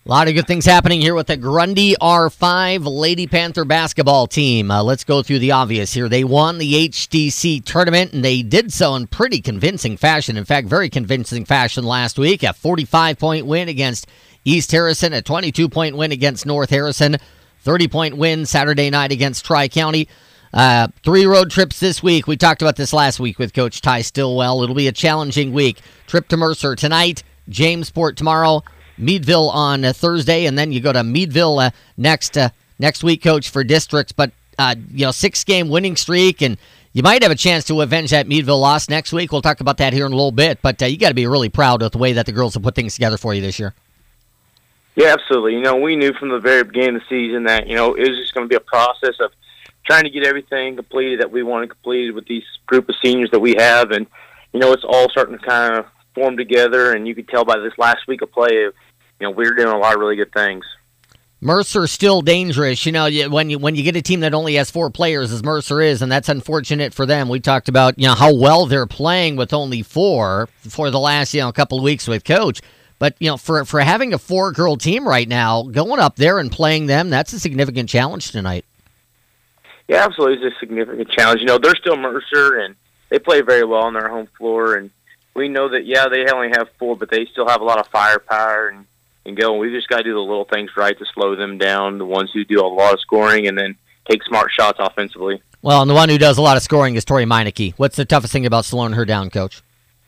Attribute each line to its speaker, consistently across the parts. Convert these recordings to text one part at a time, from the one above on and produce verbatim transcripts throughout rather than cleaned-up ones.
Speaker 1: A lot of good things happening here with the Grundy R five Lady Panther basketball team. Uh, let's go through the obvious here. They won the H D C tournament, and they did so in pretty convincing fashion. In fact, very convincing fashion last week. A forty-five point win against East Harrison, a twenty-two point win against North Harrison, thirty point win Saturday night against Tri-County. Uh, three road trips this week. We talked about this last week with Coach Ty Stillwell. It'll be a challenging week. Trip to Mercer tonight, Jamesport tomorrow, Meadville on uh, Thursday, and then you go to Meadville uh, next uh, next week, Coach, for districts. But, uh, you know, six-game winning streak, and you might have a chance to avenge that Meadville loss next week. We'll talk about that here in a little bit. But uh, you got to be really proud of the way that the girls have put things together for you this year.
Speaker 2: Yeah, absolutely. You know, we knew from the very beginning of the season that, you know, it was just going to be a process of trying to get everything completed that we want to complete with these group of seniors that we have. And, you know, it's all starting to kind of form together, and you could tell by this last week of play, you know, we're doing a lot of really good things.
Speaker 1: Mercer's still dangerous. You know, when you when you get a team that only has four players, as Mercer is, and that's unfortunate for them. We talked about, you know, how well they're playing with only four for the last, you know, couple of weeks with Coach. But, you know, for for having a four-girl team right now, going up there and playing them, that's a significant challenge tonight.
Speaker 2: Yeah, absolutely. It's a significant challenge. You know, they're still Mercer, and they play very well on their home floor. And we know that, yeah, they only have four, but they still have a lot of firepower and, and go. And we just got to do the little things right to slow them down, the ones who do a lot of scoring and then take smart shots offensively.
Speaker 1: Well, and the one who does a lot of scoring is Tori Meineke. What's the toughest thing about slowing her down, Coach?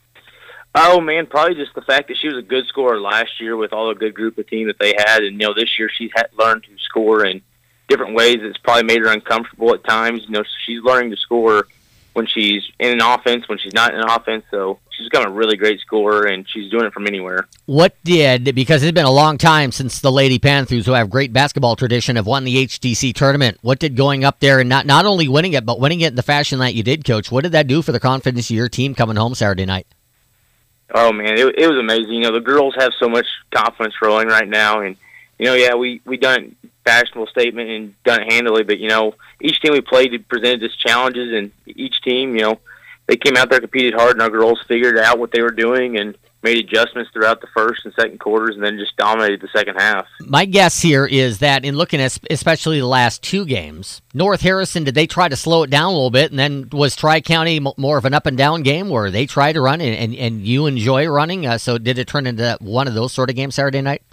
Speaker 2: Oh, man, probably just the fact that she was a good scorer last year with all the good group of team that they had. And, you know, this year she's had learned to score in different ways. It's probably made her uncomfortable at times. You know, she's learning to score when she's in an offense, when she's not in an offense. So she's become a really great scorer, and she's doing it from anywhere.
Speaker 1: What did, because it's been a long time since the Lady Panthers, who have great basketball tradition, have won the H D C tournament. What did going up there and not, not only winning it, but winning it in the fashion that you did, Coach, what did that do for the confidence of your team coming home Saturday night?
Speaker 2: Oh, man, it, it was amazing. You know, the girls have so much confidence rolling right now. And, you know, yeah, we, we done a fashionable statement and done it handily. But, you know, each team we played presented us challenges. And each team, you know, they came out there, competed hard, and our girls figured out what they were doing and made adjustments throughout the first and second quarters and then just dominated the second half.
Speaker 1: My guess here is that in looking at especially the last two games, North Harrison, did they try to slow it down a little bit? And then was Tri-County more of an up-and-down game where they tried to run and, and, and you enjoy running? Uh, so did it turn into one of those sort of games Saturday night?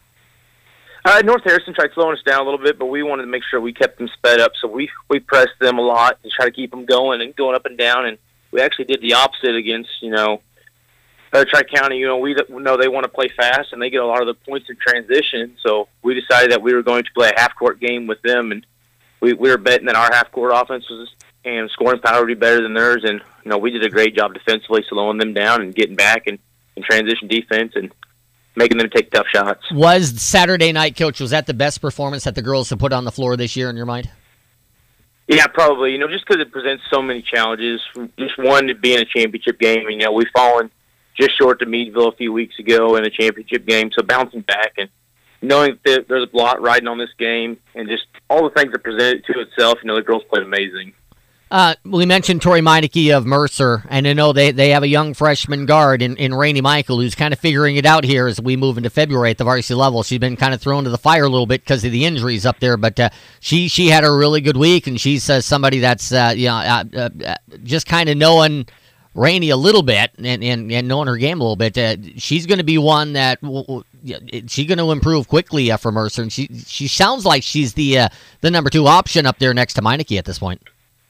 Speaker 2: Uh, North Harrison tried slowing us down a little bit, but we wanted to make sure we kept them sped up. So we, we pressed them a lot to try to keep them going and going up and down. And we actually did the opposite against, you know, Uh, Tri-County. You know, we know they want to play fast, and they get a lot of the points in transition. So we decided that we were going to play a half-court game with them, and we, we were betting that our half-court offense was and scoring power would be better than theirs. And you know, we did a great job defensively, slowing them down and getting back and, and transition defense and making them take tough shots.
Speaker 1: Was Saturday night, Coach, was that the best performance that the girls have put on the floor this year in your mind?
Speaker 2: Yeah, probably. You know, just because it presents so many challenges. Just one, to be in a championship game. You know, we've fallen just short to Meadville a few weeks ago in a championship game. So bouncing back and knowing that there's a lot riding on this game and just all the things that present it to itself, you know, the girls played amazing.
Speaker 1: Uh, we mentioned Tori Meineke of Mercer, and I know they, they have a young freshman guard in, in Rainey Michael who's kind of figuring it out here as we move into February at the varsity level. She's been kind of thrown to the fire a little bit because of the injuries up there, but uh, she she had a really good week, and she's uh, somebody that's uh, you know uh, uh, just kind of knowing Rainey a little bit and, and, and knowing her game a little bit. Uh, she's going to be one that will, she's going to improve quickly uh, for Mercer, and she she sounds like she's the uh, the number two option up there next to Meineke at this point.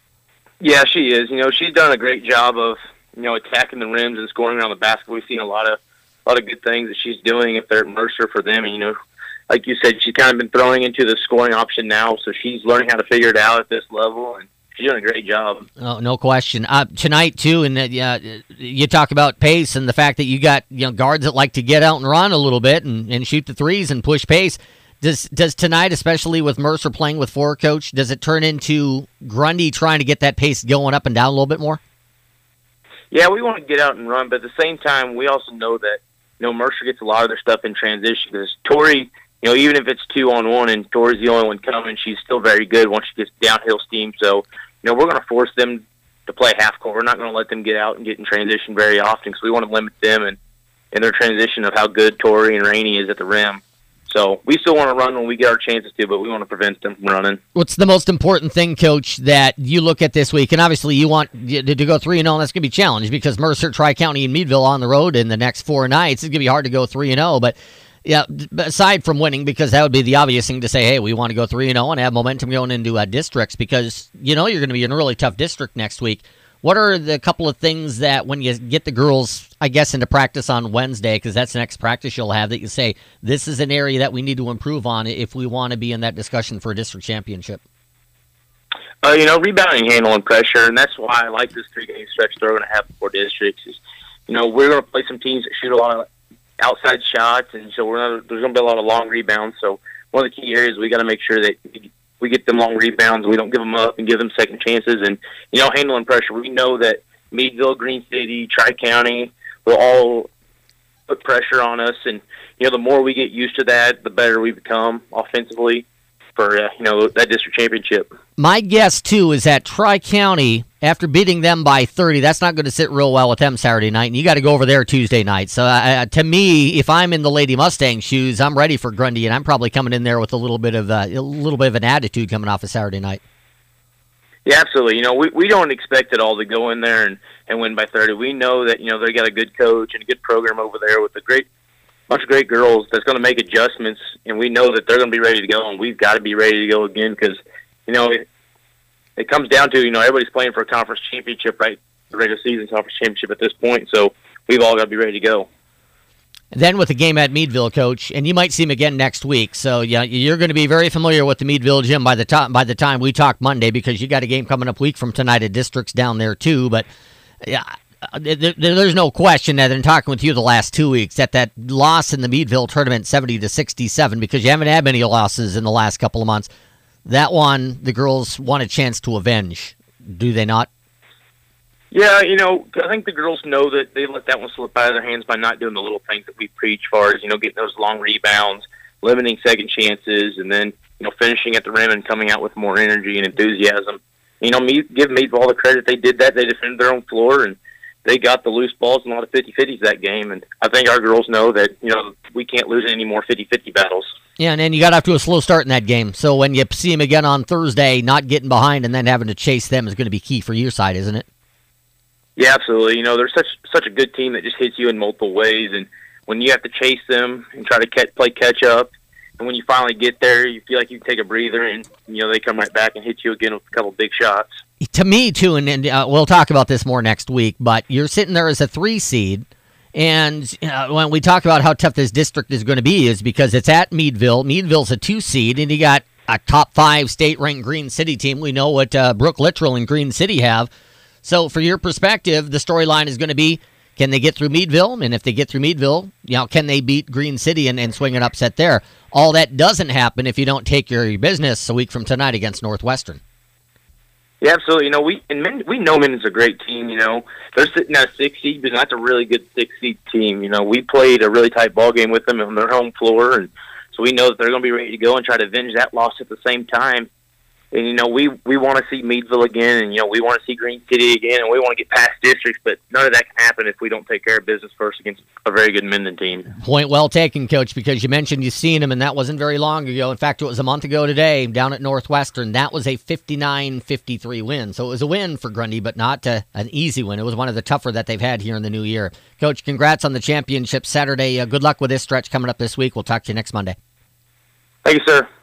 Speaker 2: Yeah, she is. You know, she's done a great job of, you know, attacking the rims and scoring around the basket. We've seen a lot of a lot of good things that she's doing if they're at Mercer for them. And, you know, like you said, she's kind of been throwing into the scoring option now, so she's learning how to figure it out at this level, and she's doing a great job.
Speaker 1: Oh, no question. Uh, tonight, too, and uh, you talk about pace and the fact that you got, you know, guards that like to get out and run a little bit and, and shoot the threes and push pace. Does does tonight, especially with Mercer playing with four, Coach, does it turn into Grundy trying to get that pace going up and down a little bit more?
Speaker 2: Yeah, we want to get out and run, but at the same time, we also know that, you know, Mercer gets a lot of their stuff in transition because Tori, you know, even if it's two on one and Tori's the only one coming, she's still very good once she gets downhill steam. So, you know, we're going to force them to play half court. We're not going to let them get out and get in transition very often because we want to limit them and, and their transition of how good Tori and Rainey is at the rim. So we still want to run when we get our chances to, but we want to prevent them from running.
Speaker 1: What's the most important thing, Coach, that you look at this week? And obviously you want to go three and oh, and that's going to be challenged because Mercer, Tri-County, and Meadville on the road in the next four nights. It's going to be hard to go three and oh, but yeah, aside from winning, because that would be the obvious thing to say, hey, we want to go three and oh and have momentum going into uh, districts because you know you're going to be in a really tough district next week. What are the couple of things that when you get the girls, I guess, into practice on Wednesday, because that's the next practice you'll have, that you say, this is an area that we need to improve on if we want to be in that discussion for a district championship?
Speaker 2: Uh, you know, rebounding, handling pressure, and that's why I like this three-game stretch they're going to have before districts. Is, you know, we're going to play some teams that shoot a lot of outside shots, and so we're gonna, there's going to be a lot of long rebounds. So one of the key areas we got to make sure that we get them long rebounds. We don't give them up and give them second chances. And, you know, handling pressure. We know that Meadville, Green City, Tri-County will all put pressure on us. And, you know, the more we get used to that, the better we become offensively for, uh, you know, that district championship.
Speaker 1: My guess, too, is that Tri-County, after beating them by thirty, that's not going to sit real well with them Saturday night, and you got to go over there Tuesday night. So, uh, to me, if I'm in the Lady Mustang shoes, I'm ready for Grundy, and I'm probably coming in there with a little bit of uh, a little bit of an attitude coming off of Saturday night.
Speaker 2: Yeah, absolutely. You know, we we don't expect it all to go in there and, and win by thirty. We know that, you know, they got a good coach and a good program over there with a great bunch of great girls that's going to make adjustments, and we know that they're going to be ready to go, and we've got to be ready to go again because, you know, it, it comes down to, you know, everybody's playing for a conference championship, right? The regular season conference championship at this point, so we've all got to be ready to go.
Speaker 1: And then with the game at Meadville, Coach, and you might see him again next week. So yeah, you're going to be very familiar with the Meadville gym by the time by the time we talk Monday because you got a game coming up week from tonight at Districts down there too. But yeah, there, there's no question that in talking with you the last two weeks that that loss in the Meadville tournament, seventy to sixty-seven, because you haven't had many losses in the last couple of months. That one, the girls want a chance to avenge, do they not?
Speaker 2: Yeah, you know, I think the girls know that they let that one slip out of their hands by not doing the little things that we preach, as far as, you know, getting those long rebounds, limiting second chances, and then, you know, finishing at the rim and coming out with more energy and enthusiasm. You know, me, give Meadville all the credit. They did that. They defended their own floor, and they got the loose balls and a lot of fifty-fifties that game. And I think our girls know that, you know, we can't lose any more fifty-fifty battles.
Speaker 1: Yeah, and then you got off to a slow start in that game. So when you see them again on Thursday, not getting behind and then having to chase them is going to be key for your side, isn't it?
Speaker 2: Yeah, absolutely. You know, they're such such a good team that just hits you in multiple ways. And when you have to chase them and try to catch, play catch up, and when you finally get there, you feel like you can take a breather, and, you know, they come right back and hit you again with a couple big shots.
Speaker 1: To me, too, and, and uh, we'll talk about this more next week, but you're sitting there as a three seed. And uh, when we talk about how tough this district is going to be is because it's at Meadville. Meadville's a two seed, and you got a top five state-ranked Green City team. We know what uh, Brooke Littrell and Green City have. So for your perspective, the storyline is going to be, can they get through Meadville? And if they get through Meadville, you know, can they beat Green City and, and swing an upset there? All that doesn't happen if you don't take care of your business a week from tonight against Northwestern.
Speaker 2: Yeah, absolutely. You know, we and Men, we know Minden's a great team. You know, they're sitting at a six seed, but that's a really good six seed team. You know, we played a really tight ball game with them on their home floor, and so we know that they're going to be ready to go and try to avenge that loss at the same time. And, you know, we, we want to see Meadville again, and, you know, we want to see Green City again, and we want to get past districts, but none of that can happen if we don't take care of business first against a very good Minden team.
Speaker 1: Point well taken, Coach, because you mentioned you've seen them, and that wasn't very long ago. In fact, it was a month ago today down at Northwestern. That was a fifty-nine fifty-three win. So it was a win for Grundy, but not uh, an easy win. It was one of the tougher that they've had here in the new year. Coach, congrats on the championship Saturday. Uh, good luck with this stretch coming up this week. We'll talk to you next Monday.
Speaker 2: Thank you, sir.